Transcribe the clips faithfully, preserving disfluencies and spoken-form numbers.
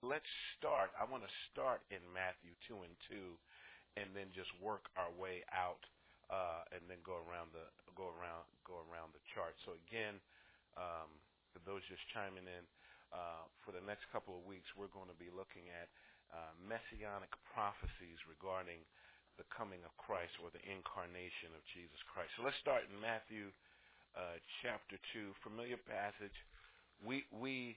let's start. I want to start in Matthew two and two, and then just work our way out, uh, and then go around the go around go around the chart. So again, um, for those just chiming in, uh, for the next couple of weeks, we're going to be looking at uh, messianic prophecies regarding the coming of Christ, or the incarnation of Jesus Christ. So let's start in Matthew uh, chapter two, familiar passage. We we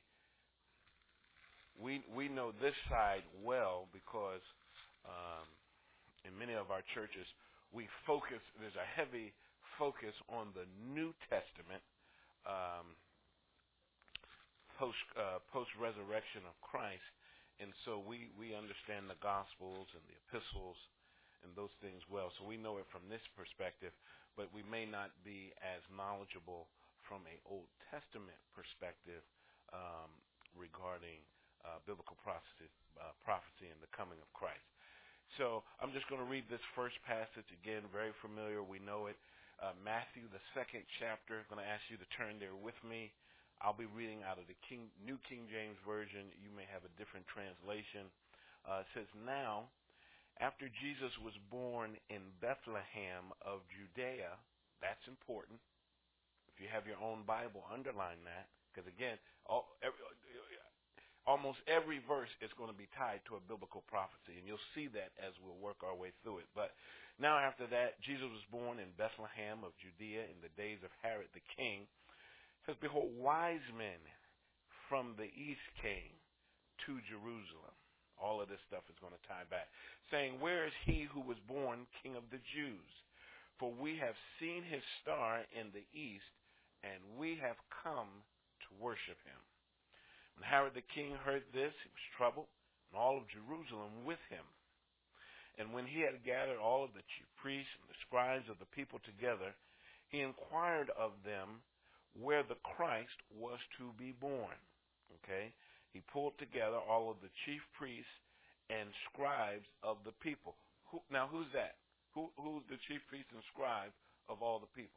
we we know this side well because um, in many of our churches we focus. There's a heavy focus on the New Testament. Um, post uh, post resurrection of Christ, and so we we understand the Gospels and the epistles and those things well. So we know it from this perspective, but we may not be as knowledgeable from a Old Testament perspective um, regarding uh, biblical prophecy, uh, prophecy and the coming of Christ. So I'm just going to read this first passage again, very familiar. We know it. Uh, Matthew, the second chapter. I'm going to ask you to turn there with me. I'll be reading out of the King, New King James Version. You may have a different translation. Uh, it says, "Now, after Jesus was born in Bethlehem of Judea," that's important. If you have your own Bible, underline that, because again, all, every, almost every verse is going to be tied to a biblical prophecy, and you'll see that as we'll work our way through it. But now after that, Jesus was born in Bethlehem of Judea in the days of Herod the king. It says, "Behold, wise men from the east came to Jerusalem." All of this stuff is going to tie back. "Saying, Where is he who was born King of the Jews? For we have seen his star in the east, and we have come to worship him." When Herod the king heard this, he was troubled, and all of Jerusalem with him. And when he had gathered all of the chief priests and the scribes of the people together, he inquired of them where the Christ was to be born. Okay? He pulled together all of the chief priests and scribes of the people. Who, now, who's that? Who, who's the chief priests and scribes of all the people?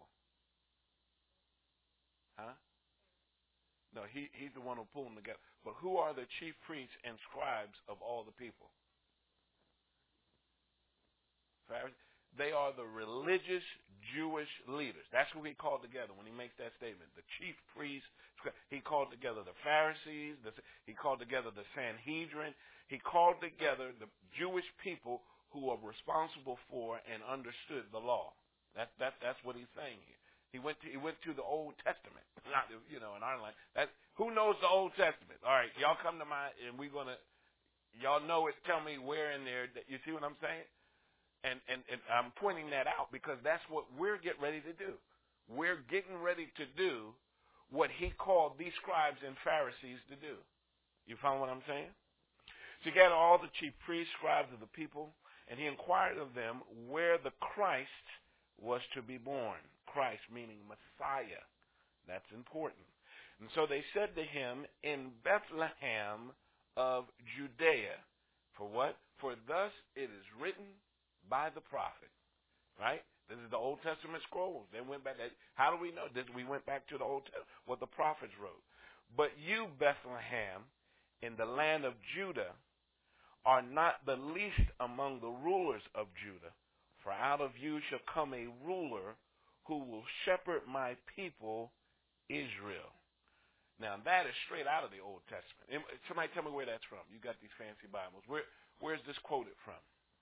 Huh? No, he, he's the one who pulled them together. But who are the chief priests and scribes of all the people? Pharisees. They are the religious Jewish leaders. That's who he called together when he makes that statement. The chief priests. He called together the Pharisees. The, he called together the Sanhedrin. He called together the Jewish people who were responsible for and understood the law. That, that, that's what he's saying here. He went to he went to the Old Testament. Not, you know, in our line. That, who knows the Old Testament? All right, y'all come to my, and we're going to, y'all know it. Tell me where in there. That, you see what I'm saying? And, and, and I'm pointing that out because that's what we're getting ready to do. We're getting ready to do what he called these scribes and Pharisees to do. You follow what I'm saying? So he gathered all the chief priests, scribes of the people, and he inquired of them where the Christ was to be born. Christ meaning Messiah. That's important. And so they said to him, "In Bethlehem of Judea." For what? "For thus it is written by the prophet." Right? This is the Old Testament scrolls. They went back. How do we know this? We went back to the Old Testament, what the prophets wrote. "But you, Bethlehem, in the land of Judah, are not the least among the rulers of Judah. For out of you shall come a ruler who will shepherd my people, Israel." Now, that is straight out of the Old Testament. Somebody tell me where that's from. You got these fancy Bibles. Where, where's this quoted from?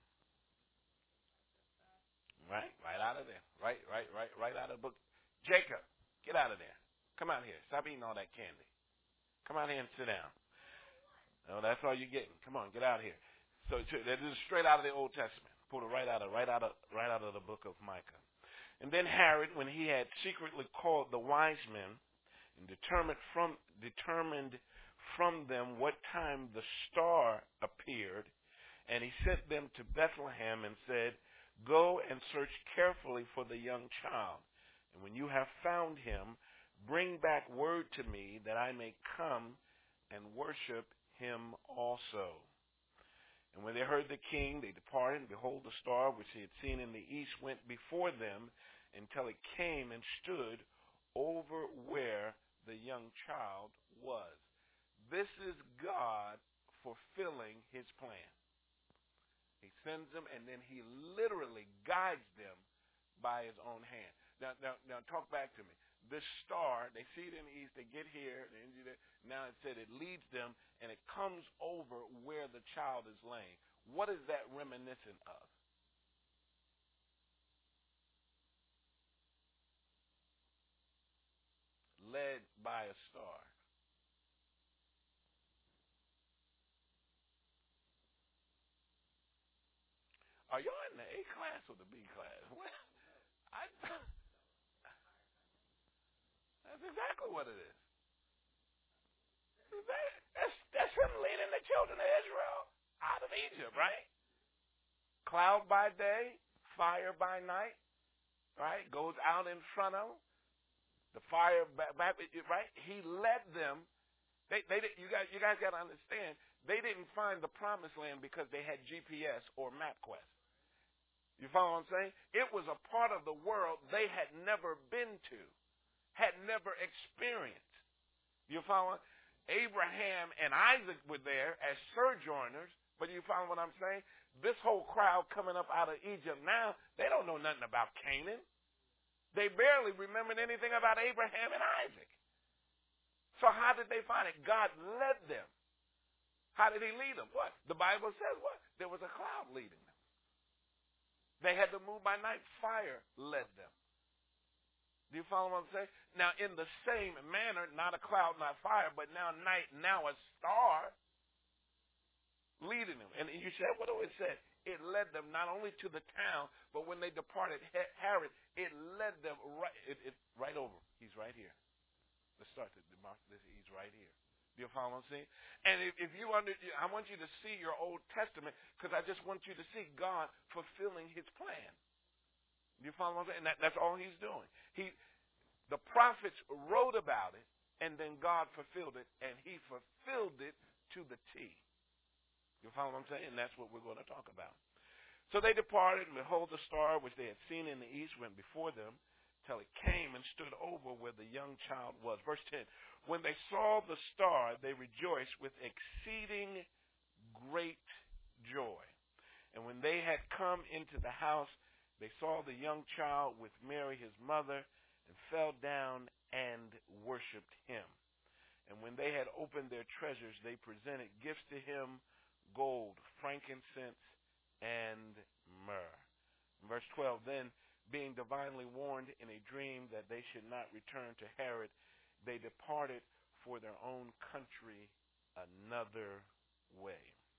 Right, right out of there. Right, right, right, right out of the book. Jacob, get out of there. Come out here. Stop eating all that candy. Come out here and sit down. No, that's all you're getting. Come on, get out here. So, so that is straight out of the Old Testament. Pulled it right out of, right out of, right out of the book of Micah. "And then Herod, when he had secretly called the wise men and determined from determined from them what time the star appeared, and he sent them to Bethlehem and said, Go and search carefully for the young child, and when you have found him, bring back word to me that I may come and worship him also." And when they heard the king, they departed, and behold, the star which they had seen in the east went before them until it came and stood over where the young child was. This is God his plan. He sends them, and then he literally guides them by his own hand. Now, now, now talk back to me. This star, they see it in the east, they get here, they do that. Now it said it leads them, and it comes over where the child is laying. What is that reminiscent of? Led by a star. Are y'all in the A class or the B class? What? I, that's exactly what it is. That, that's, that's him leading the children of Israel out of Egypt, right? Cloud by day, fire by night, right? Goes out in front of them. The fire, back, right? He led them. They, they, you guys, you guys got to understand. They didn't find the promised land because they had G P S or MapQuest. You follow what I'm saying? It was a part of the world they had never been to, had never experienced. You follow? Abraham and Isaac were there as sojourners, but you follow what I'm saying? This whole crowd coming up out of Egypt now, they don't know nothing about Canaan. They barely remembered anything about Abraham and Isaac. So how did they find it? God led them. How did he lead them? What? The Bible says what? There was a cloud leading them. They had to move by night. Fire led them. Do you follow what I'm saying? Now, in the same manner, not a cloud, not fire, but now night, now a star leading them. And you said, what do it say? It led them not only to the town, but when they departed Herod, it led them right, it, it, right over. He's right here. Let's start the democracy. He's right here. Do you follow what I'm saying? And if, if you under, I want you to see your Old Testament because I just want you to see God fulfilling his plan. Do you follow what I'm saying? And that, that's all he's doing. He, the prophets wrote about it, and then God fulfilled it, and he fulfilled it to the T. You follow what I'm saying? And that's what we're going to talk about. So they departed, and behold, the star which they had seen in the east went before them till it came and stood over where the young child was. Verse ten, when they saw the star, they rejoiced with exceeding great joy. And when they had come into the house, they saw the young child with Mary, his mother, and fell down and worshipped him. And when they had opened their treasures, they presented gifts to him, gold, frankincense, and myrrh. Verse twelve, then, being divinely warned in a dream that they should not return to Herod, they departed for their own country another way.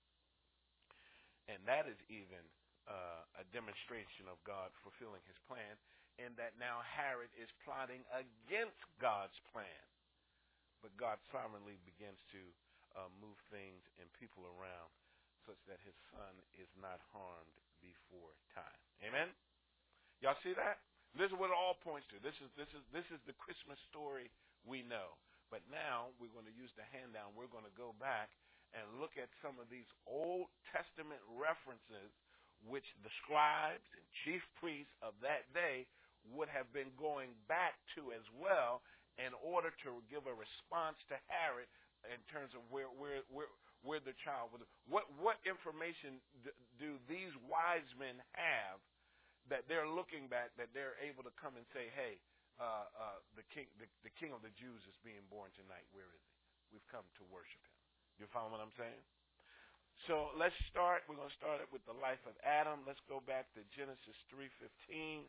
And that is even uh, a demonstration of God fulfilling his plan, in that now Herod is plotting against God's plan. But God sovereignly begins to uh, move things and people around such that his son is not harmed before time. Amen? Y'all see that? This is what it all points to. This is this is this is the Christmas story we know. But now we're going to use the handout. We're going to go back and look at some of these Old Testament references which the scribes and chief priests of that day would have been going back to as well in order to give a response to Herod in terms of where where where where the child was. What what information do these wise men have that they're looking back, that they're able to come and say, hey, uh, uh, the king the, the king of the Jews is being born tonight. Where is he? We've come to worship him. You follow what I'm saying? So let's start. We're going to start it with the life of Adam. Let's go back to Genesis three fifteen.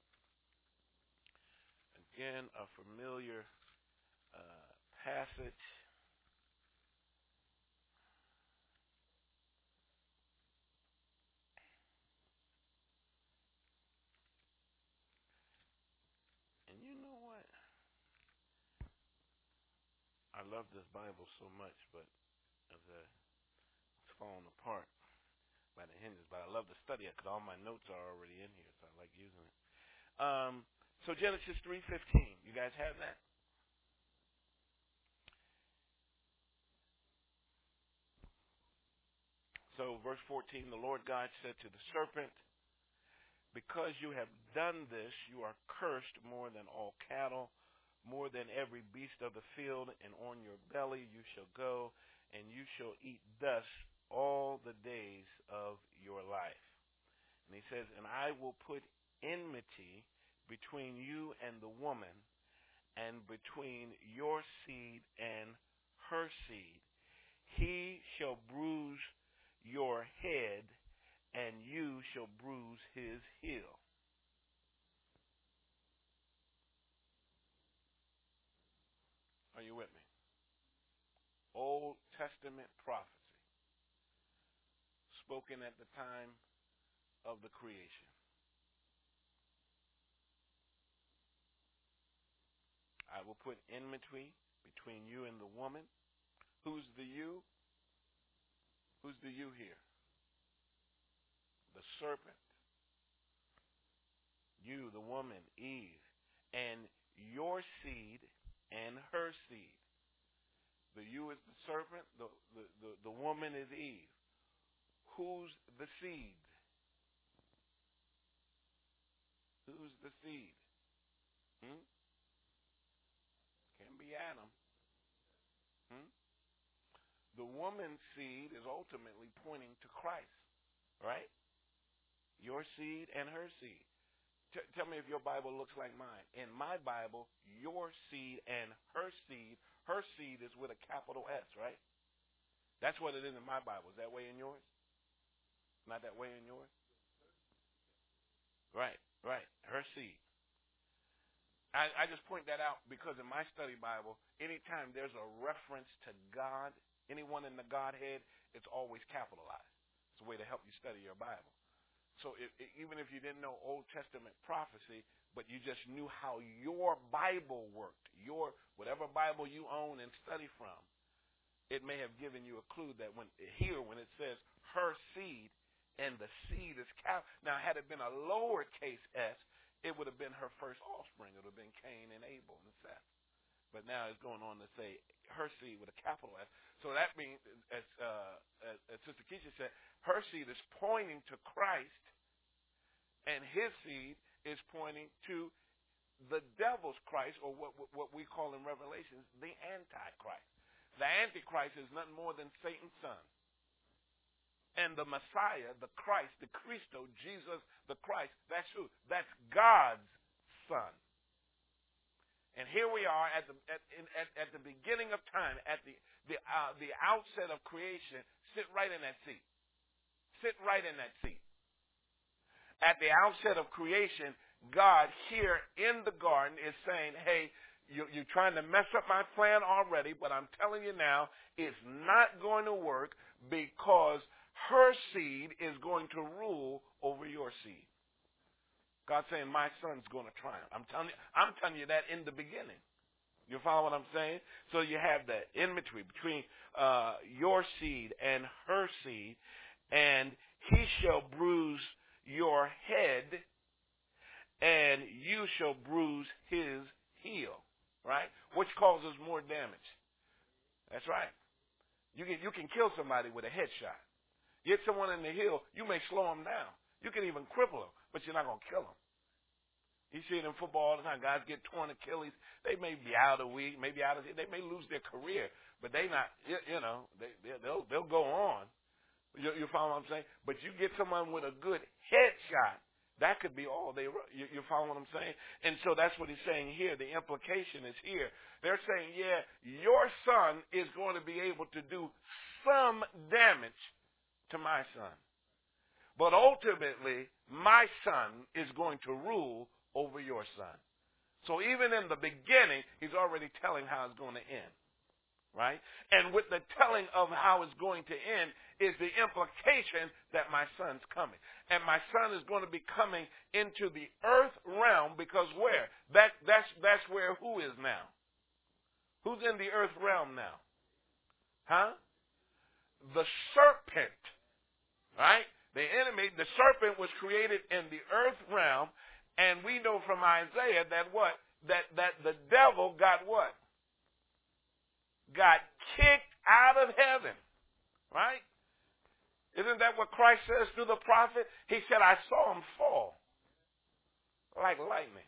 Again, a familiar uh, passage. And you know what? I love this Bible so much, but as a, it's falling apart by the hinges. But I love to study it because all my notes are already in here, so I like using it. Um, so Genesis three fifteen. You guys have that? So verse fourteen, the Lord God said to the serpent, because you have done this, you are cursed more than all cattle, more than every beast of the field, and on your belly you shall go, and you shall eat dust all the the days of your life. And he says, and I will put enmity between you and the woman, and between your seed and her seed. He shall bruise your head, and you shall bruise his heel. Are you with me? Old Testament prophecy, spoken at the time of the creation. I will put enmity between you and the woman. Who's the you? Who's the you here? The serpent. You, the woman, Eve, and your seed and her seed. The you is the serpent, the, the, the, the woman is Eve. Who's the seed? Who's the seed? Hmm? Can be Adam. Hmm? The woman's seed is ultimately pointing to Christ, right? Your seed and her seed. T- tell me if your Bible looks like mine. In my Bible, your seed and her seed, her seed is with a capital S, right? That's what it is in my Bible. Is that way in yours? Not that way in yours? Right, right. Her seed. I, I just point that out because in my study Bible, anytime there's a reference to God, anyone in the Godhead, it's always capitalized. It's a way to help you study your Bible. So it, it, even if you didn't know Old Testament prophecy, but you just knew how your Bible worked, your whatever Bible you own and study from, it may have given you a clue that when here when it says her seed and the seed is cap. Now, had it been a lowercase s, it would have been her first offspring. It would have been Cain and Abel and Seth. But now it's going on to say her seed with a capital S. So that means, as, uh, as, as Sister Keisha said, her seed is pointing to Christ, and his seed is pointing to the devil's Christ, or what, what we call in Revelations, the Antichrist. The Antichrist is nothing more than Satan's son. And the Messiah, the Christ, the Christo, Jesus, the Christ, that's who? That's God's son. And here we are at the at, at, at the beginning of time, at the the uh, the outset of creation. Sit right in that seat. Sit right in that seat. At the outset of creation, God here in the garden is saying, hey, you, you're trying to mess up my plan already, but I'm telling you now, it's not going to work because her seed is going to rule over your seed. God's saying, my son's going to triumph. I'm telling you, I'm telling you that in the beginning. You follow what I'm saying? So you have the enmity between uh, your seed and her seed, and he shall bruise your head, and you shall bruise his heel. Right? Which causes more damage? That's right. You can you can kill somebody with a headshot. Get someone in the heel, you may slow them down. You can even cripple them, but you're not going to kill them. You see it in football all the time. Guys get torn Achilles. They may be out a week, maybe out of they may lose their career, but they not you, you know they they'll they'll go on. You, you follow what I'm saying? But you get someone with a good headshot, that could be all they. You, you follow what I'm saying? And so that's what he's saying here. The implication is here. They're saying, yeah, your son is going to be able to do some damage to my son. But ultimately, my son is going to rule over your son. So even in the beginning, he's already telling how it's going to end. Right? And with the telling of how it's going to end is the implication that my son's coming. And my son is going to be coming into the earth realm because where? That, that's, that's where who is now? Who's in the earth realm now? Huh? The serpent. Right? The enemy, the serpent was created in the earth realm, and we know from Isaiah that what? That that the devil got what? Got kicked out of heaven. Right? Isn't that what Christ says through the prophet? He said, I saw him fall like lightning.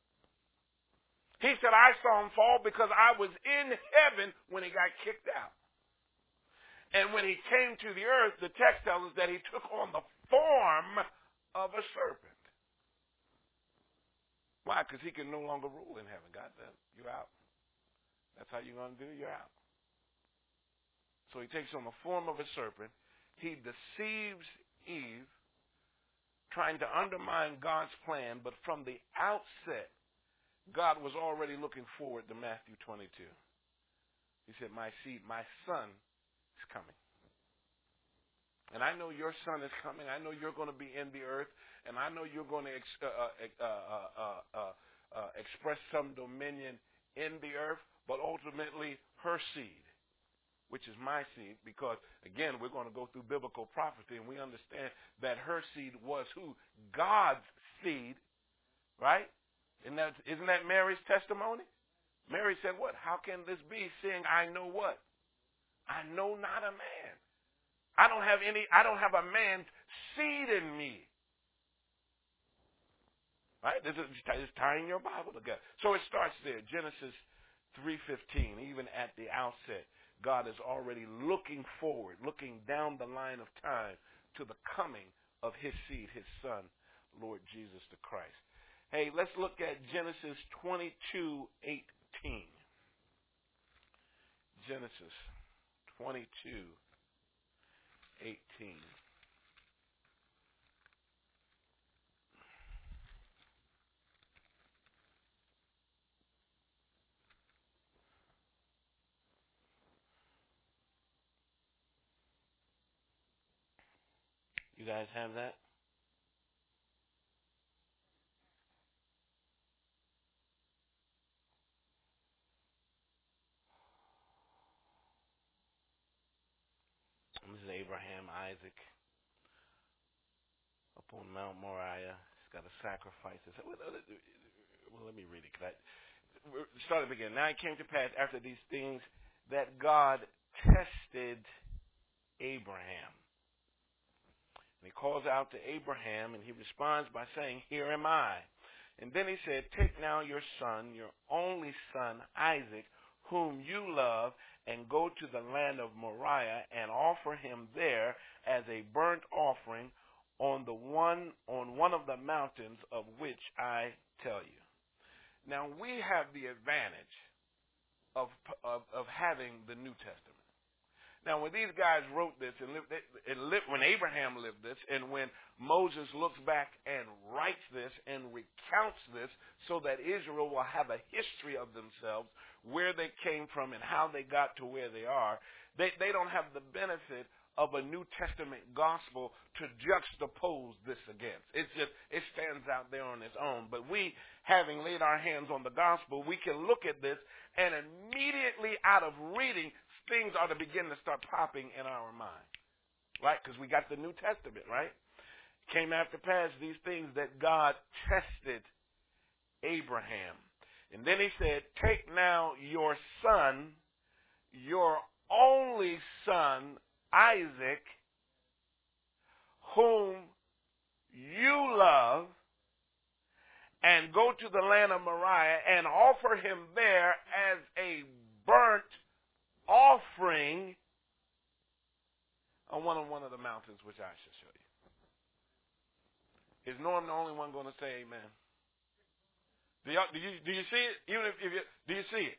He said, I saw him fall because I was in heaven when he got kicked out. And when he came to the earth, the text tells us that he took on the form of a serpent. Why? Because he can no longer rule in heaven. God said, you're out. That's how you're going to do it. You're out. So he takes on the form of a serpent. He deceives Eve, trying to undermine God's plan. But from the outset, God was already looking forward to Matthew twenty-two. He said, my seed, my son is coming. And I know your son is coming. I know you're going to be in the earth. And I know you're going to ex- uh, uh, uh, uh, uh, uh, express some dominion in the earth. But ultimately, her seed, which is my seed, because, again, we're going to go through biblical prophecy, and we understand that her seed was who? God's seed, right? Isn't that, isn't that Mary's testimony? Mary said what? How can this be, seeing I know what? I know not a man. I don't have any, I don't have a man's seed in me. Right? This is just tying your Bible together. So it starts there, Genesis three fifteen, even at the outset. God is already looking forward, looking down the line of time to the coming of his seed, his son, Lord Jesus the Christ. Hey, let's look at Genesis twenty-two eighteen. Genesis twenty-two eighteen. You guys have that? This is Abraham, Isaac, up on Mount Moriah. He's got to sacrifice. Well, let me read it. Cause I, start again. Now it came to pass after these things that God tested Abraham. And he calls out to Abraham, and he responds by saying, here am I. And then he said, take now your son, your only son, Isaac, whom you love, and go to the land of Moriah and offer him there as a burnt offering on the one on one of the mountains of which I tell you. Now we have the advantage of of, of having the New Testament. Now, when these guys wrote this, and, lived, and lived, when Abraham lived this, and when Moses looks back and writes this and recounts this so that Israel will have a history of themselves, where they came from and how they got to where they are, they, they don't have the benefit of a New Testament gospel to juxtapose this against. It's just, it stands out there on its own. But we, having laid our hands on the gospel, we can look at this and immediately out of reading, things are to begin to start popping in our mind, right? Because we got the New Testament, right? Came after pass these things that God tested Abraham. And then he said, take now your son, your only son, Isaac, whom you love, and go to the land of Moriah and offer him there as a burnt offering on one of one of the mountains which I shall show you. Is Norm the only one going to say amen? Do, y'all, do you do you see it? Even if, if you do you see it?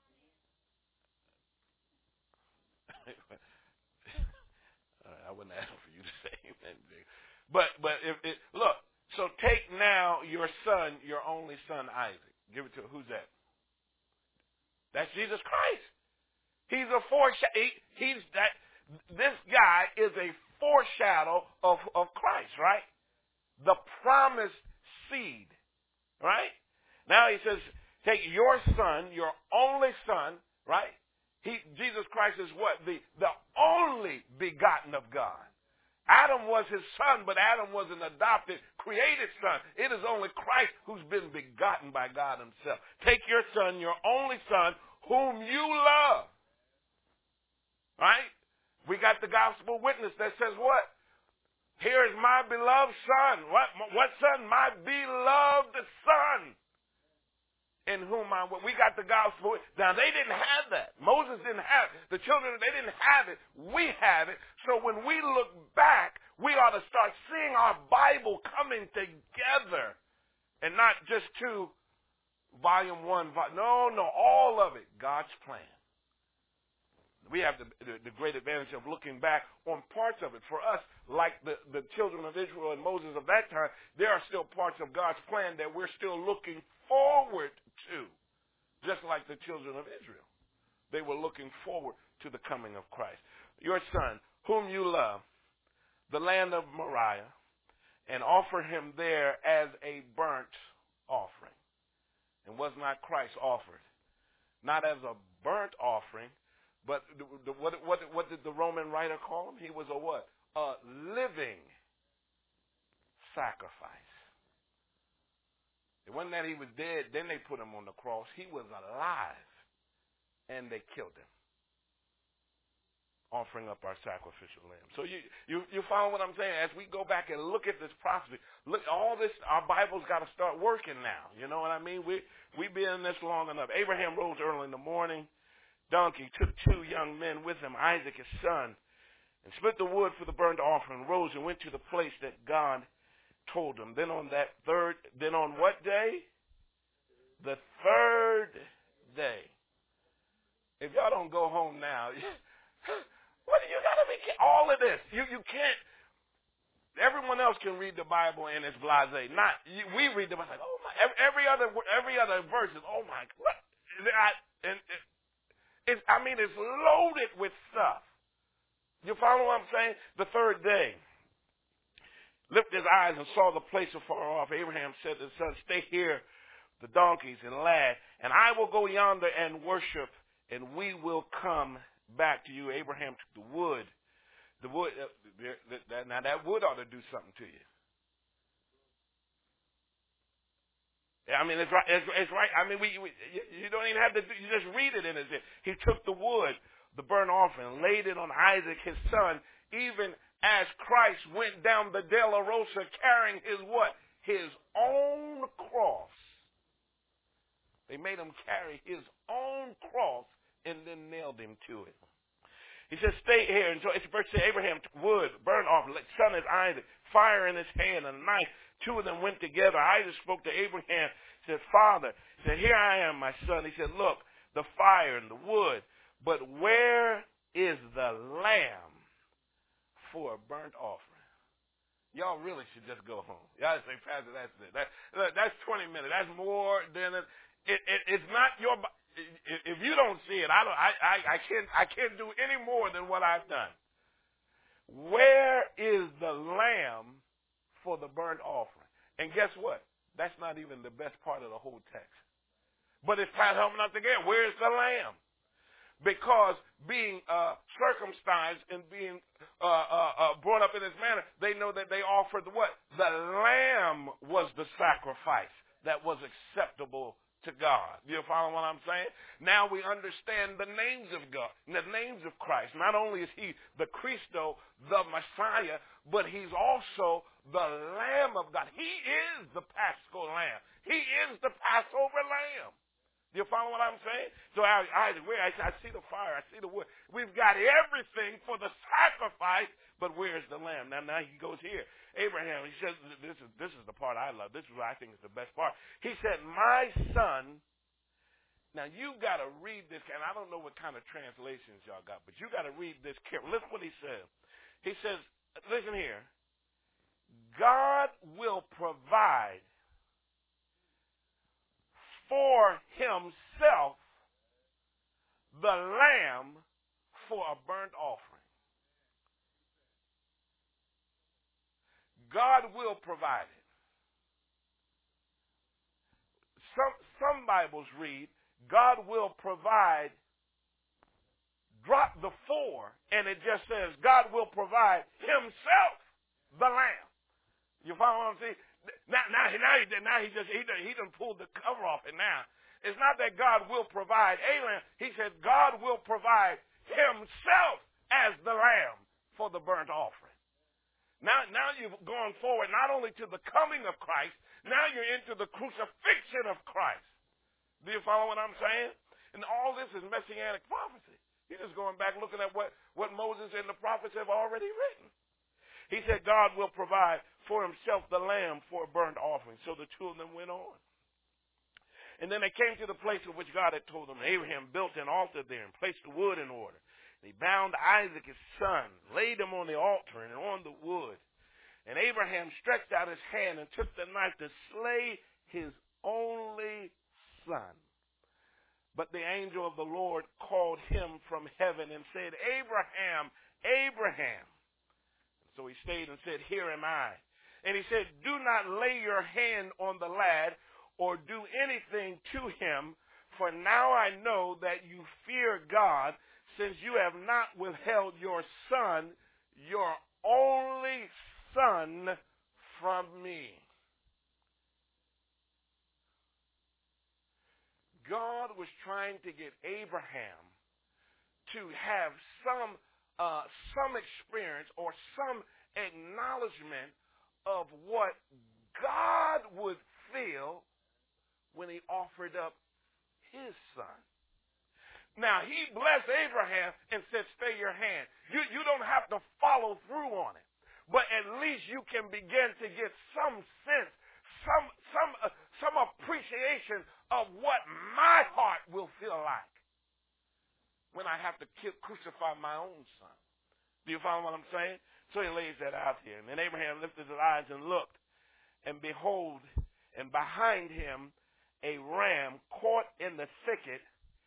I wouldn't ask for you to say amen. But but if it, look, so take now your son, your only son Isaac. Give it to who's that? That's Jesus Christ. He's a foreshadow. He, he's that. This guy is a foreshadow of, of Christ, right? The promised seed, right? Now he says, take your son, your only son, right? He, Jesus Christ is what? The, the only begotten of God. Adam was his son, but Adam was an adopted, created son. It is only Christ who's been begotten by God himself. Take your son, your only son, whom you love. Right? We got the gospel witness that says what? Here is my beloved son. What, what son? My beloved son. in whom I, we got the gospel. Now, they didn't have that. Moses didn't have it. The children, they didn't have it. We have it. So when we look back, we ought to start seeing our Bible coming together and not just to volume one. No, no, all of it. God's plan. We have the, the, the great advantage of looking back on parts of it. For us, like the, the children of Israel and Moses of that time, there are still parts of God's plan that we're still looking forward to, just like the children of Israel. They were looking forward to the coming of Christ. Your son, whom you love, the land of Moriah, and offer him there as a burnt offering. And was not Christ offered? Not as a burnt offering, but the, the, what, what, what did the Roman writer call him? He was a what? A living sacrifice. It wasn't that he was dead, then they put him on the cross. He was alive, and they killed him, offering up our sacrificial lamb. So you, you, you follow what I'm saying? As we go back and look at this prophecy, look, all this, our Bible's got to start working now. You know what I mean? We, we've been in this long enough. Abraham rose early in the morning. Donkey took two young men with him, Isaac his son, and split the wood for the burnt offering, rose and went to the place that God told him. Then on that third, then on what day? The third day. If y'all don't go home now, what do you got to be? All of this, you you can't. Everyone else can read the Bible and it's blasé. Not you, we read the Bible like, oh my. Every, every other every other verse is oh my. What? I, and it, it's I mean it's loaded with stuff. You follow what I'm saying? The third day, lifted his eyes and saw the place afar off. Abraham said to his son, "Stay here, the donkeys and lad, and I will go yonder and worship, and we will come back to you." Abraham took the wood. The wood. Uh, now that wood ought to do something to you. I mean, it's right. It's, it's right. I mean, we, we you don't even have to. You just read it in it. He took the wood, the burnt offering, laid it on Isaac his son, even as Christ went down the De La Rosa carrying his what? His own cross. They made him carry his own cross and then nailed him to it. He says, "Stay here." And so it's verse Abraham took wood, burnt offering, son is Isaac, fire in his hand and a knife. Two of them went together. Isaac spoke to Abraham, said, "Father," he said, "here I am, my son." He said, "Look, the fire and the wood, but where is the lamb for a burnt offering?" Y'all really should just go home. Y'all say, "Pastor, that's it. That, that's twenty minutes. That's more than it, it, it, it's not your. If you don't see it, I don't. I, I, I can't. I can't do any more than what I've done. Where is the lamb for the burnt offering?" And guess what? That's not even the best part of the whole text. But it's trying to help me out again. Where's the lamb? Because being uh, circumcised and being uh, uh, uh, brought up in this manner, they know that they offered the what? The lamb was the sacrifice that was acceptable to God. You follow what I'm saying? Now we understand the names of God, the names of Christ. Not only is he the Christo, the Messiah, but he's also the Lamb of God. He is the Paschal Lamb. He is the Passover Lamb. You follow what I'm saying? So I, I, I see the fire, I see the wood. We've got everything for the sacrifice, but where's the lamb? Now, now he goes here. Abraham, he says, this is this is the part I love. This is what I think is the best part. He said, "My son." Now you got to read this, and I don't know what kind of translations y'all got, but you got to read this carefully. Listen what he says. He says, listen here. God will provide for himself the lamb for a burnt offering. God will provide it. Some some Bibles read, God will provide, drop the four, and it just says, God will provide himself the lamb. You follow what I'm saying? Now, now, now, he, now he just he done, he done pulled the cover off it now. It's not that God will provide a lamb. He said God will provide himself as the lamb for the burnt offering. Now, now you've gone forward not only to the coming of Christ, now you're into the crucifixion of Christ. Do you follow what I'm saying? And all this is messianic prophecy. He's just going back looking at what, what Moses and the prophets have already written. He said God will provide for himself the lamb for a burnt offering. So the two of them went on. And then they came to the place of which God had told them. Abraham built an altar there and placed the wood in order. And he bound Isaac his son, laid him on the altar and on the wood. And Abraham stretched out his hand and took the knife to slay his only son. But the angel of the Lord called him from heaven and said, Abraham, Abraham. So he stayed and said, Here am I. And he said, Do not lay your hand on the lad or do anything to him, for now I know that you fear God, since you have not withheld your son, your only son, from me. God was trying to get Abraham to have some uh, some experience or some acknowledgement of what God would feel when he offered up his son. Now, he blessed Abraham and said, stay your hand. You, you don't have to follow through on it, but at least you can begin to get some sense, some some uh, some appreciation of what my heart will feel like when I have to kill, crucify my own son. Do you follow what I'm saying? So he lays that out here. And then Abraham lifted his eyes and looked, and behold, and behind him a ram caught in the thicket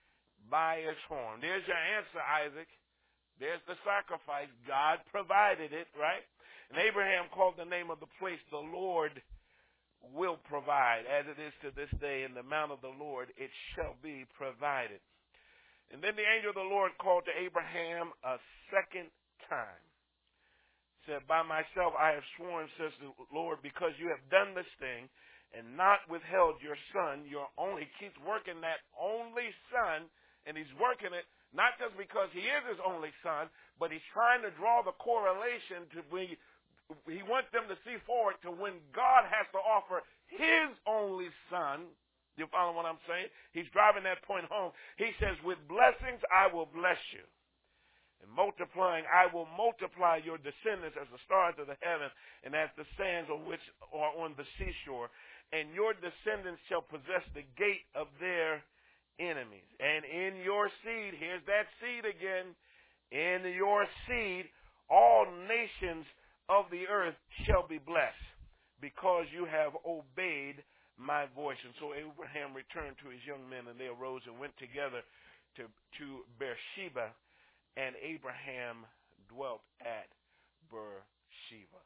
by its horn. There's your answer, Isaac. There's the sacrifice. God provided it, right? And Abraham called the name of the place, the Lord will provide, as it is to this day. In the mount of the Lord it shall be provided. And then the angel of the Lord called to Abraham a second time. Said, by myself I have sworn, says the Lord, because you have done this thing and not withheld your son, your only, keeps working that only son, and he's working it not just because he is his only son, but he's trying to draw the correlation to be, he wants them to see forward to when God has to offer his only son. You follow what I'm saying? He's driving that point home. He says, with blessings I will bless you. And multiplying, I will multiply your descendants as the stars of the heaven and as the sands on which are on the seashore. And your descendants shall possess the gate of their enemies. And in your seed, here's that seed again, in your seed, all nations of the earth shall be blessed, because you have obeyed my voice. And so Abraham returned to his young men, and they arose and went together to, to Beersheba, and Abraham dwelt at Beersheba.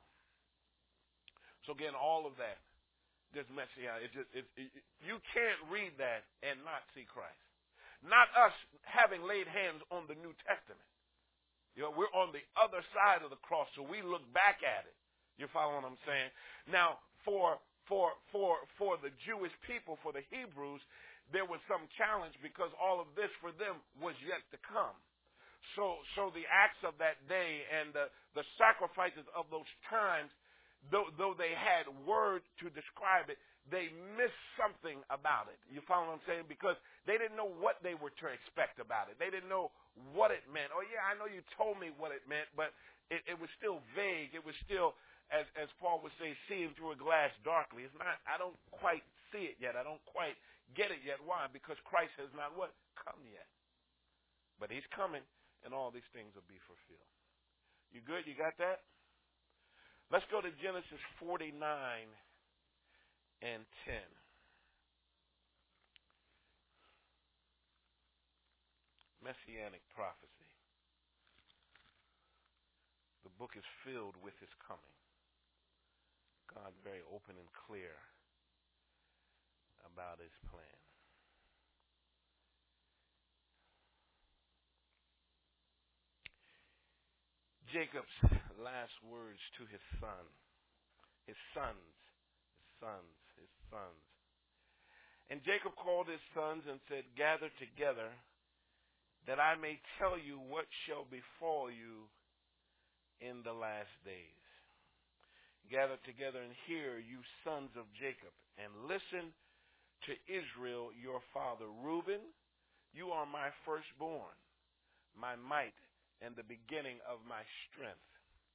So again, all of that, this messiah, it just, it, it, you can't read that and not see Christ. Not us having laid hands on the New Testament. You know, we're on the other side of the cross, so we look back at it. You follow what I'm saying? Now, for for for for the Jewish people, for the Hebrews, there was some challenge because all of this for them was yet to come. So so the acts of that day and the, the sacrifices of those times, though though they had words to describe it, they missed something about it. You follow what I'm saying? Because they didn't know what they were to expect about it. They didn't know what it meant. Oh, yeah, I know you told me what it meant, but it, it was still vague. It was still, as, as Paul would say, seeing through a glass darkly. It's not, I don't quite see it yet. I don't quite get it yet. Why? Because Christ has not what? Come yet. But he's coming, and all these things will be fulfilled. You good? You got that? Let's go to Genesis forty-nine and ten. Messianic prophecy. The book is filled with his coming. God's very open and clear about his plan. Jacob's last words to his son, his sons, his sons, his sons. And Jacob called his sons and said, gather together, that I may tell you what shall befall you in the last days. Gather together and hear, you sons of Jacob, and listen to Israel your father, Reuben, you are my firstborn, my might, and the beginning of my strength.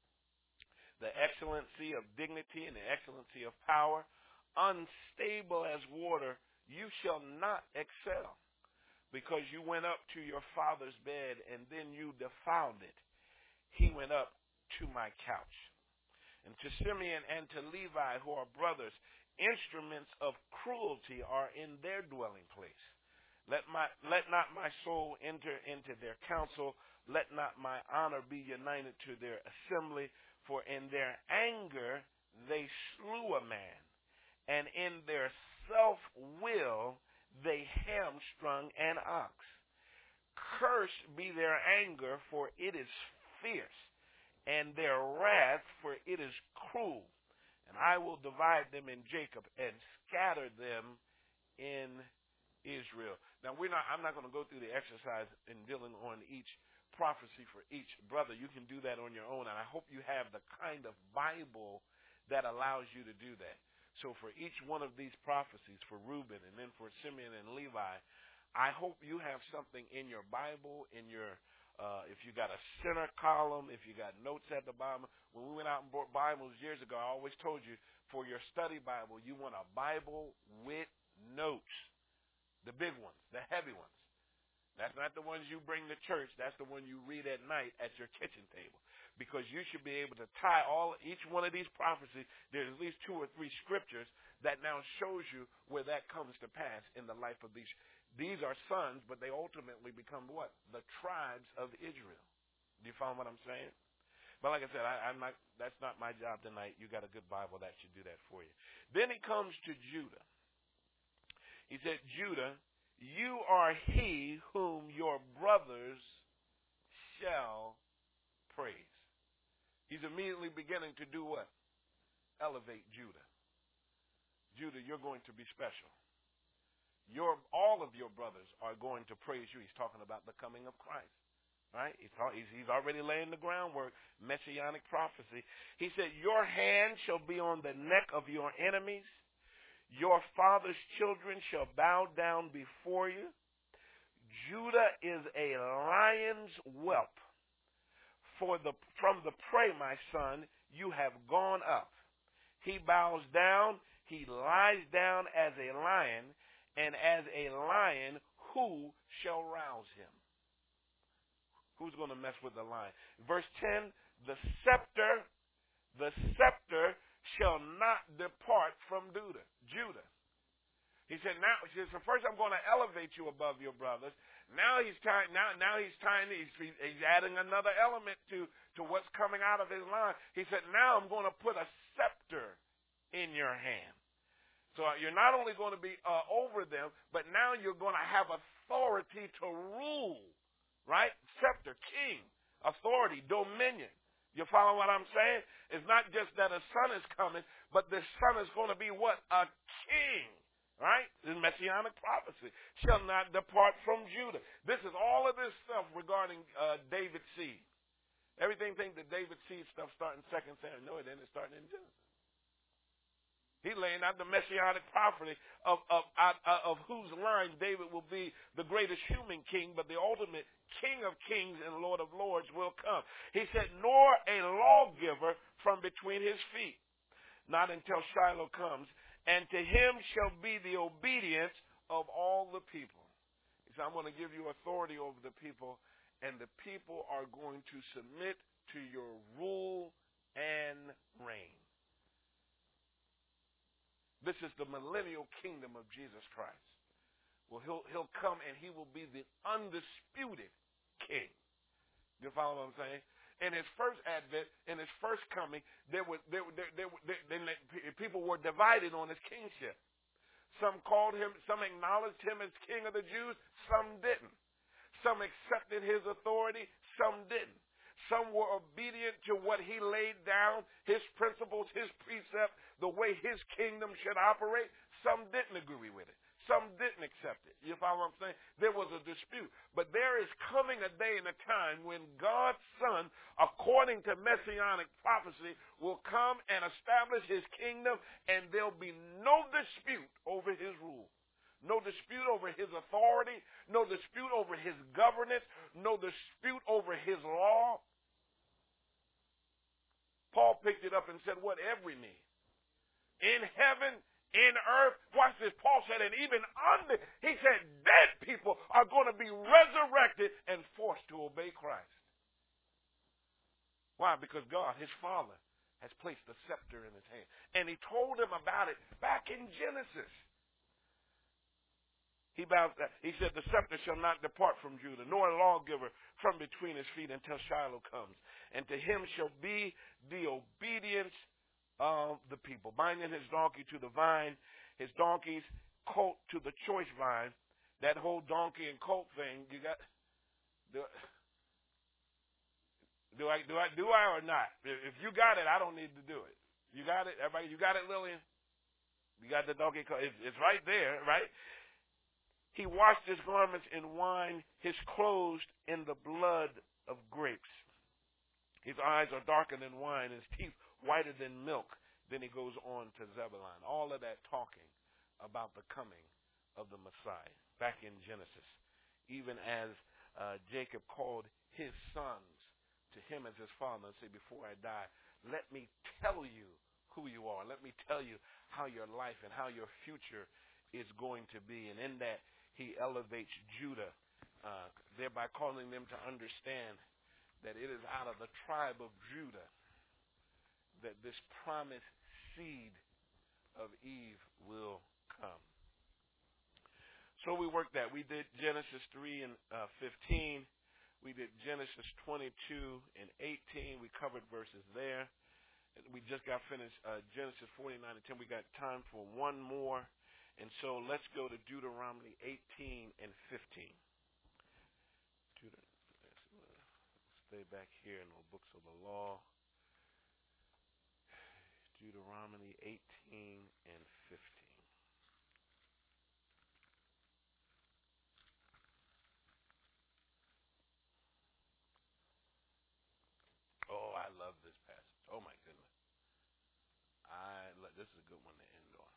The excellency of dignity and the excellency of power, unstable as water, you shall not excel, because you went up to your father's bed, and then you defiled it. He went up to my couch. And to Simeon and to Levi, who are brothers, instruments of cruelty are in their dwelling place. Let my let not my soul enter into their council. Let not my honor be united to their assembly. For in their anger they slew a man, and in their self-will they hamstrung an ox. Cursed be their anger, for it is fierce, and their wrath, for it is cruel. And I will divide them in Jacob and scatter them in Israel. Now, we're not. I'm not going to go through the exercise in dealing on each prophecy for each brother. You can do that on your own, and I hope you have the kind of Bible that allows you to do that. So for each one of these prophecies, for Reuben and then for Simeon and Levi, I hope you have something in your Bible, in your Uh, if you got a center column, if you got notes at the bottom. When we went out and bought Bibles years ago, I always told you, for your study Bible, you want a Bible with notes. The big ones, the heavy ones. That's not the ones you bring to church. That's the one you read at night at your kitchen table. Because you should be able to tie all each one of these prophecies. There's at least two or three scriptures that now shows you where that comes to pass in the life of these. These are sons, but they ultimately become what? The tribes of Israel. Do you follow what I'm saying? But like I said, I, I'm not. That's not my job tonight. You got a good Bible that should do that for you. Then he comes to Judah. He said, Judah, you are he whom your brothers shall praise. He's immediately beginning to do what? Elevate Judah. Judah, you're going to be special. Your all of your brothers are going to praise you. He's talking about the coming of Christ, right? He's, he's, he's already laying the groundwork, messianic prophecy. He said, your hand shall be on the neck of your enemies. Your father's children shall bow down before you. Judah is a lion's whelp. For the from the prey, my son, you have gone up. He bows down. He lies down as a lion. And as a lion, who shall rouse him? Who's going to mess with the lion? Verse ten, the scepter, the scepter shall not depart from Judah. Judah. He said, now, he said, so first I'm going to elevate you above your brothers. Now he's tying, now, now he's tying, he's, he's adding another element to, to what's coming out of his line. He said, now I'm going to put a scepter in your hand. So you're not only going to be uh, over them, but now you're going to have authority to rule, right? Scepter, king, authority, dominion. You follow what I'm saying? It's not just that a son is coming, but this son is going to be what? A king, right? This messianic prophecy shall not depart from Judah. This is all of this stuff regarding uh, David's seed. Everything think that David's seed stuff starting Second Samuel. No, it didn't. It's starting in Genesis. He's laying out the messianic prophecy of, of, of, of whose line David will be the greatest human king, but the ultimate King of kings and Lord of lords will come. He said, nor a lawgiver from between his feet, not until Shiloh comes, and to him shall be the obedience of all the people. He said, I'm going to give you authority over the people, and the people are going to submit to your rule and reign. This is the millennial kingdom of Jesus Christ. Well, he'll he'll come and he will be the undisputed king. You follow what I'm saying? In his first advent, in his first coming, there were there there, there, there, there people were divided on his kingship. Some called him, some acknowledged him as king of the Jews, some didn't. Some accepted his authority, some didn't. Some were obedient to what he laid down, his principles, his precepts, the way his kingdom should operate. Some didn't agree with it. Some didn't accept it. You follow what I'm saying? There was a dispute. But there is coming a day and a time when God's Son, according to messianic prophecy, will come and establish his kingdom, and there'll be no dispute over his rule. no dispute over his authority, no dispute over his governance, no dispute over his law. Paul picked it up and said, what? Every knee. In heaven, in earth. Watch this. Paul said, and even under, he said, dead people are going to be resurrected and forced to obey Christ. Why? Because God, his Father, has placed the scepter in his hand. And he told him about it back in Genesis. He, bowed, he said, the scepter shall not depart from Judah, nor a lawgiver from between his feet until Shiloh comes. And to him shall be the obedience of the people. Binding his donkey to the vine, his donkey's colt to the choice vine. That whole donkey and colt thing, you got... Do, do I do I do I or not? If you got it, I don't need to do it. You got it, everybody. You got it, Lillian. You got the donkey colt. It's, it's right there, right? He washed his garments in wine, his clothes in the blood of grapes. His eyes are darker than wine, his teeth whiter than milk. Then he goes on to Zebulun. All of that talking about the coming of the Messiah back in Genesis. Even as uh, Jacob called his sons to him as his father and say, before I die, let me tell you who you are. Let me tell you how your life and how your future is going to be. And in that, he elevates Judah, uh, thereby causing them to understand that it is out of the tribe of Judah that this promised seed of Eve will come. So we worked that. We did Genesis three and uh, fifteen. We did Genesis twenty-two and eighteen. We covered verses there. We just got finished uh, Genesis forty-nine and ten. We got time for one more. And so let's go to Deuteronomy eighteen and fifteen. Stay back here in the books of the law. Deuteronomy eighteen and fifteen. Oh, I love this passage. Oh, my goodness. I This is a good one to end on.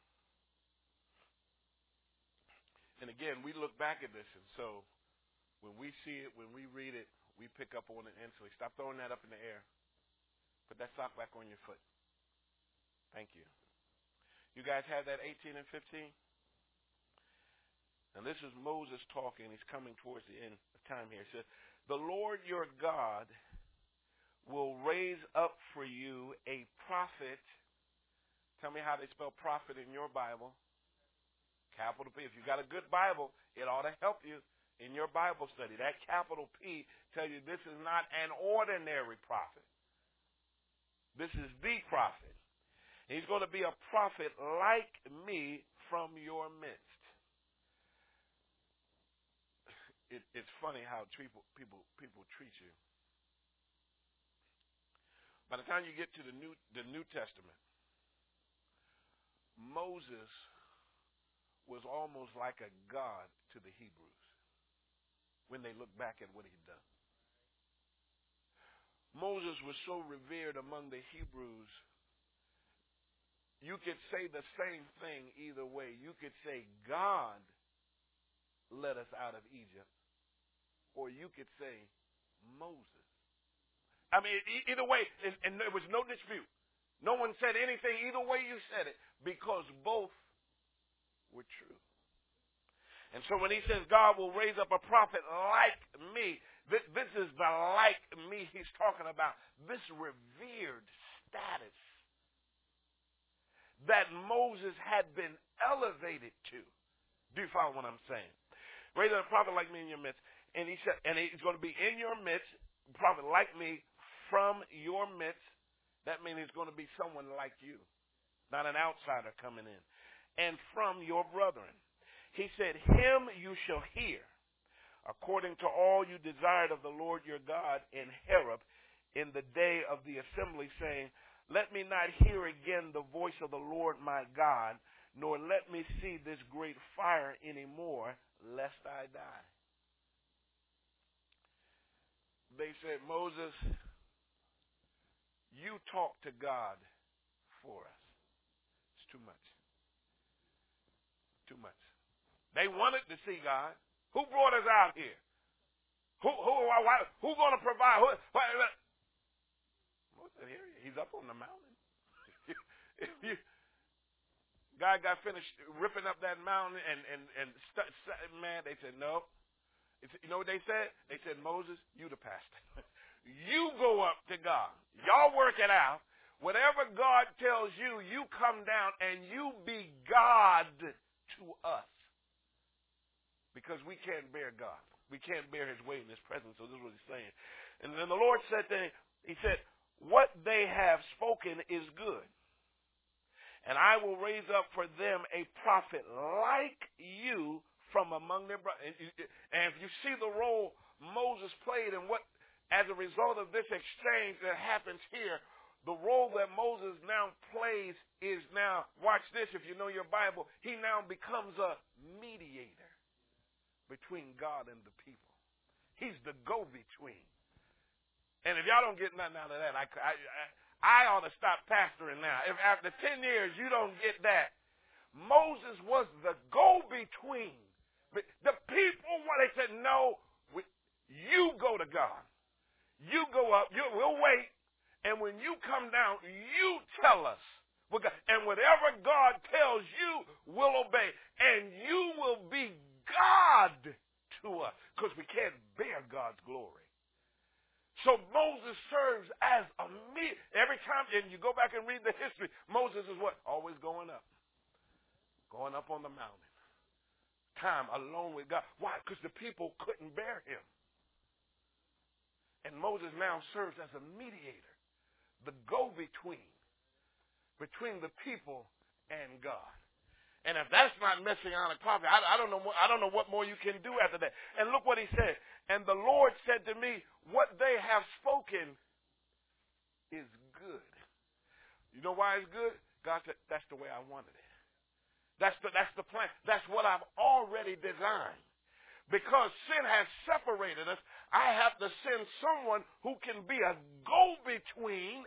And again, we look back at this, and so when we see it, when we read it, we pick up on it instantly. Stop throwing that up in the air. Put that sock back on your foot. Thank you. You guys have that eighteen and fifteen? And this is Moses talking. He's coming towards the end of time here. He says, the Lord your God will raise up for you a prophet. Tell me how they spell prophet in your Bible. Capital P. If you got a good Bible, it ought to help you in your Bible study. That capital P tells you this is not an ordinary prophet. This is the prophet. He's going to be a prophet like me from your midst. It, it's funny how people, people, people treat you. By the time you get to the New, the New Testament, Moses was almost like a god to the Hebrews when they look back at what he'd done. Moses was so revered among the Hebrews, you could say the same thing either way. You could say God led us out of Egypt, or you could say Moses. I mean, either way, and there was no dispute. No one said anything either way you said it, because both were true. And so when he says God will raise up a prophet like me, this, this is the like me he's talking about. This revered status that Moses had been elevated to. Do you follow what I'm saying? Raise up a prophet like me in your midst. And he said, and he's going to be in your midst, a prophet like me from your midst. That means he's going to be someone like you, not an outsider coming in. And from your brethren. He said, him you shall hear, according to all you desired of the Lord your God in Horeb in the day of the assembly, saying, let me not hear again the voice of the Lord my God, nor let me see this great fire anymore, lest I die. They said, Moses, you talk to God for us. It's too much. Too much. They wanted to see God. Who brought us out here? Who who why, who going to provide? Who, why, Moses said, here he's up on the mountain. If you, God got finished ripping up that mountain and and and st- st- man, they said no. It's, you know what they said? They said, Moses, you the pastor. You go up to God. Y'all work it out. Whatever God tells you, you come down and you be God to us. Because we can't bear God. We can't bear his weight in his presence. So this is what he's saying. And then the Lord said to him, he said, what they have spoken is good. And I will raise up for them a prophet like you from among their brothers. And if you see the role Moses played and what, as a result of this exchange that happens here, the role that Moses now plays is now, watch this if you know your Bible, he now becomes a mediator between God and the people. He's the go-between. And if y'all don't get nothing out of that, I, I, I ought to stop pastoring now. If after ten years you don't get that, Moses was the go-between. But the people, when they said, no, we, you go to God. You go up, you, we'll wait, and when you come down, you tell us. And whatever God tells you, we'll obey. And you will be God to us, because we can't bear God's glory. So Moses serves as a me. Every time, and you go back and read the history, Moses is what? Always going up. Going up on the mountain. Time alone with God. Why? Because the people couldn't bear him. And Moses now serves as a mediator, the go-between, between the people and God. And if that's not messianic prophecy, I, I don't know. I don't know what more you can do after that. And look what he said. And the Lord said to me, "What they have spoken is good." You know why it's good? God said, "That's the way I wanted it. That's the that's the plan. That's what I've already designed." Because sin has separated us, I have to send someone who can be a go-between.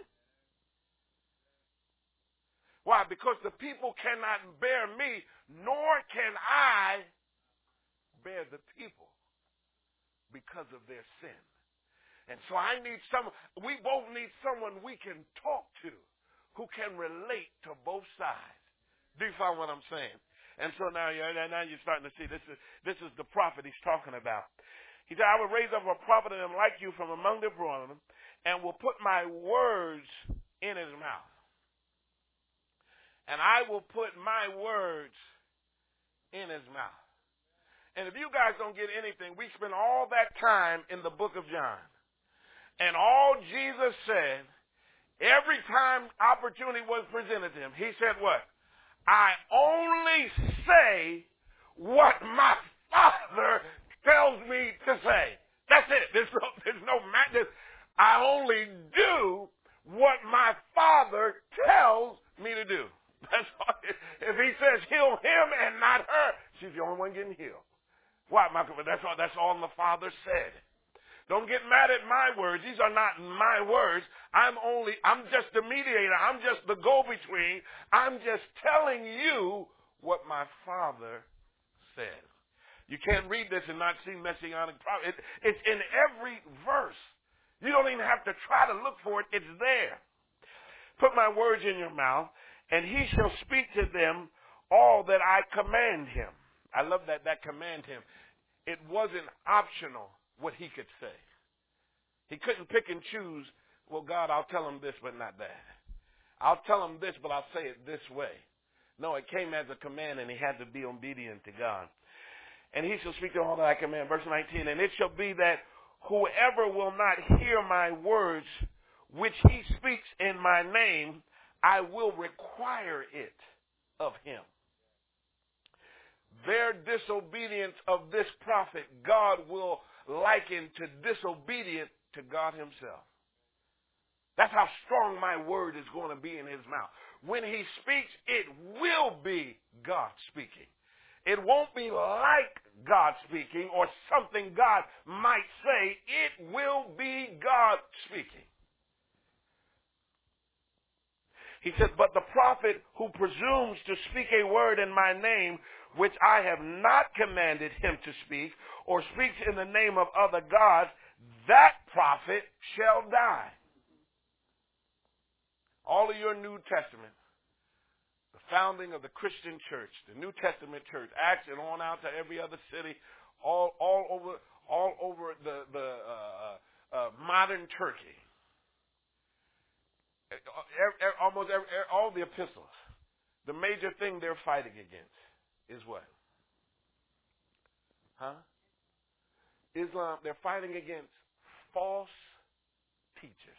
Why? Because the people cannot bear me, nor can I bear the people because of their sin. And so I need someone, we both need someone we can talk to who can relate to both sides. Do you find what I'm saying? And so now you're, now you're starting to see this is, this is the prophet he's talking about. He said, I will raise up a prophet of them like you from among the brethren, and will put my words in his mouth. And I will put my words in his mouth. And if you guys don't get anything, we spend all that time in the book of John. And all Jesus said, every time opportunity was presented to him, he said what? I only say what my Father tells me to say. That's it. There's no, there's no madness. I only do what my Father tells me to do. That's all. If he says heal him and not her, she's the only one getting healed. Why, Michael? That's all. That's all the Father said. Don't get mad at my words. These are not my words. I'm only, I'm just the mediator. I'm just the go-between. I'm just telling you what my Father said. You can't read this and not see messianic prophecy. It, it's in every verse. You don't even have to try to look for it. It's there. Put my words in your mouth, and he shall speak to them all that I command him. I love that, that command him. It wasn't optional what he could say. He couldn't pick and choose, well, God, I'll tell him this, but not that. I'll tell him this, but I'll say it this way. No, it came as a command, and he had to be obedient to God. And he shall speak to all that I command. Verse nineteen, and it shall be that whoever will not hear my words, which he speaks in my name, I will require it of him. Their disobedience of this prophet, God will liken to disobedience to God himself. That's how strong my word is going to be in his mouth. When he speaks, it will be God speaking. It won't be like God speaking or something God might say. It will be God speaking. He said, but the prophet who presumes to speak a word in my name, which I have not commanded him to speak, or speaks in the name of other gods, that prophet shall die. All of your New Testament, the founding of the Christian church, the New Testament church, Acts and on out to every other city, all all over all over the the uh, uh, modern Turkey. Almost every, all the epistles, the major thing they're fighting against is what? Huh? Islam. They're fighting against false teachers.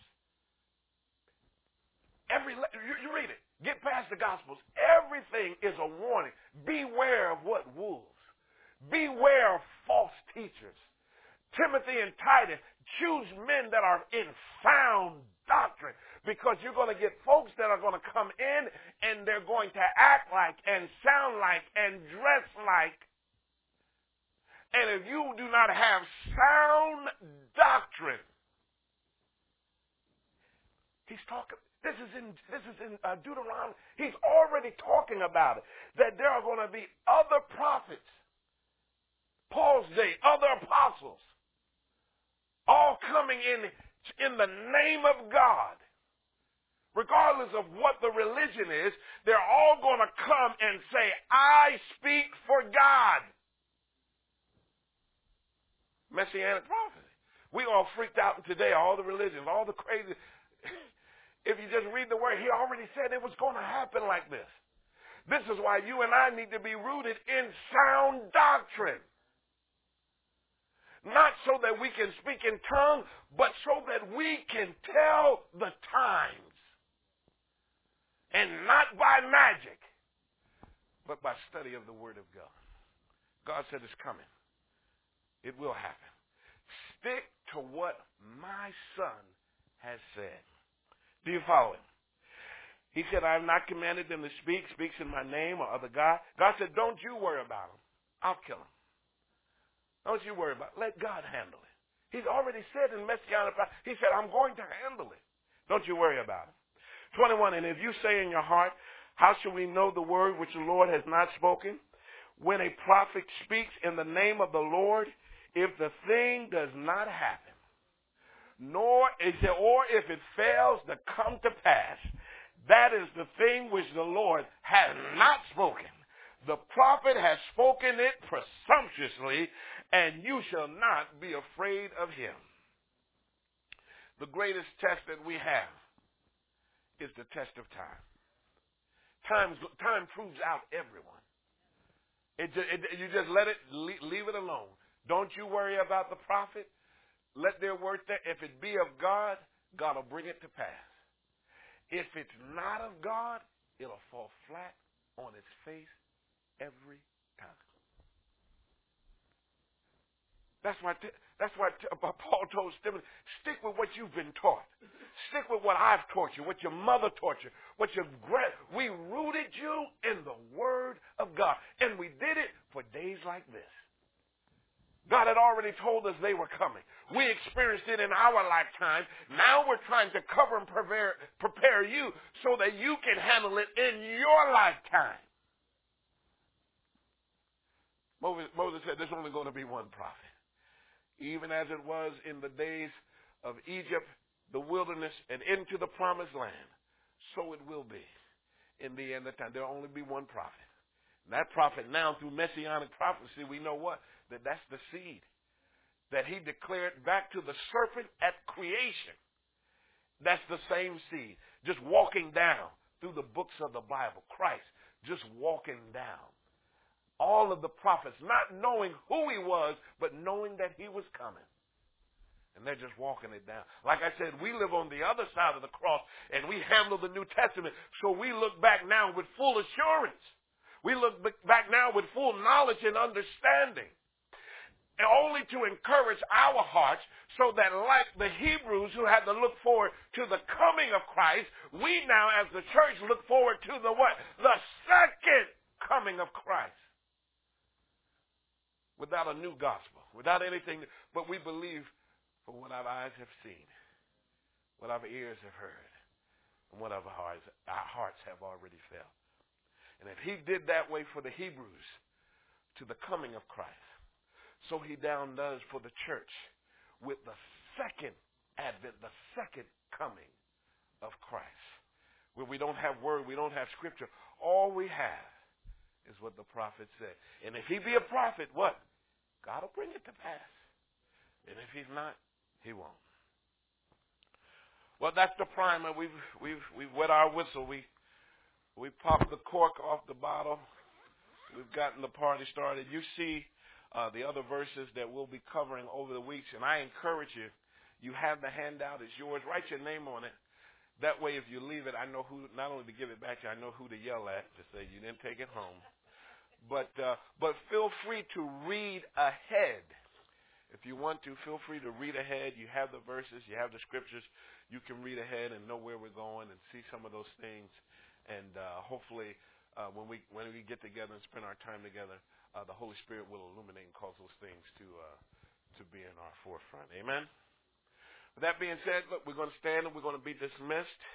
Every you, you read it. Get past the Gospels. Everything is a warning. Beware of what? Wolves. Beware of false teachers. Timothy and Titus, choose men that are in sound doctrine, because you're going to get folks that are going to come in and they're going to act like and sound like and dress like. And if you do not have sound doctrine, he's talking. This is in this is in uh, Deuteronomy. He's already talking about it, that there are going to be other prophets, Paul's day, other apostles, all coming in in the name of God. Regardless of what the religion is, they're all going to come and say, I speak for God. Messianic prophecy. We all freaked out today, all the religions, all the crazy. If you just read the word, he already said it was going to happen like this. This is why you and I need to be rooted in sound doctrine. Not so that we can speak in tongues, but so that we can tell the times. And not by magic, but by study of the Word of God. God said it's coming. It will happen. Stick to what my Son has said. Do you follow him? He said, I have not commanded them to speak, speaks in my name or other God. God said, don't you worry about him. I'll kill him. Don't you worry about it. Let God handle it. He's already said in Messianic, he said, I'm going to handle it. Don't you worry about it. twenty-one, and if you say in your heart, how shall we know the word which the Lord has not spoken? When a prophet speaks in the name of the Lord, if the thing does not happen, nor is it, or if it fails to come to pass, that is the thing which the Lord has not spoken. The prophet has spoken it presumptuously, and you shall not be afraid of him. The greatest test that we have is the test of time. Time, time proves out everyone. It, it, you just let it, leave it alone. Don't you worry about the prophet. Let their word there. If it be of God, God will bring it to pass. If it's not of God, it'll fall flat on its face every time. That's why, that's why Paul told Timothy, stick with what you've been taught. Stick with what I've taught you, what your mother taught you, what your grand. We rooted you in the Word of God. And we did it for days like this. God had already told us they were coming. We experienced it in our lifetime. Now we're trying to cover and prepare, prepare you so that you can handle it in your lifetime. Moses, Moses said there's only going to be one prophet. Even as it was in the days of Egypt, the wilderness, and into the promised land, so it will be in the end of time. There will only be one prophet. And that prophet now, through messianic prophecy, we know what? That that's the seed that he declared back to the serpent at creation. That's the same seed. Just walking down through the books of the Bible. Christ just walking down. All of the prophets, not knowing who he was, but knowing that he was coming. And they're just walking it down. Like I said, we live on the other side of the cross, and we handle the New Testament, so we look back now with full assurance. We look back now with full knowledge and understanding. And only to encourage our hearts so that like the Hebrews who had to look forward to the coming of Christ, we now as the church look forward to the what? The second coming of Christ. Without a new gospel, without anything, but we believe for what our eyes have seen, what our ears have heard, and what our hearts, our hearts have already fell. And if he did that way for the Hebrews to the coming of Christ, so he down does for the church with the second advent, the second coming of Christ. Where we don't have word, we don't have scripture. All we have is what the prophet said. And if he be a prophet, what? God will bring it to pass. And if he's not, he won't. Well, that's the primer. We've we've we've wet our whistle. We we popped the cork off the bottle. We've gotten the party started. You see uh, the other verses that we'll be covering over the weeks, and I encourage you. You have the handout. It's yours. Write your name on it. That way, if you leave it, I know who. Not only to give it back to you, I know who to yell at to say you didn't take it home. But uh, but feel free to read ahead. If you want to, feel free to read ahead. You have the verses, you have the scriptures. You can read ahead and know where we're going and see some of those things. And uh, hopefully, uh, when we when we get together and spend our time together, uh, the Holy Spirit will illuminate and cause those things to uh, to be in our forefront. Amen. With that being said, look, we're going to stand and we're going to be dismissed.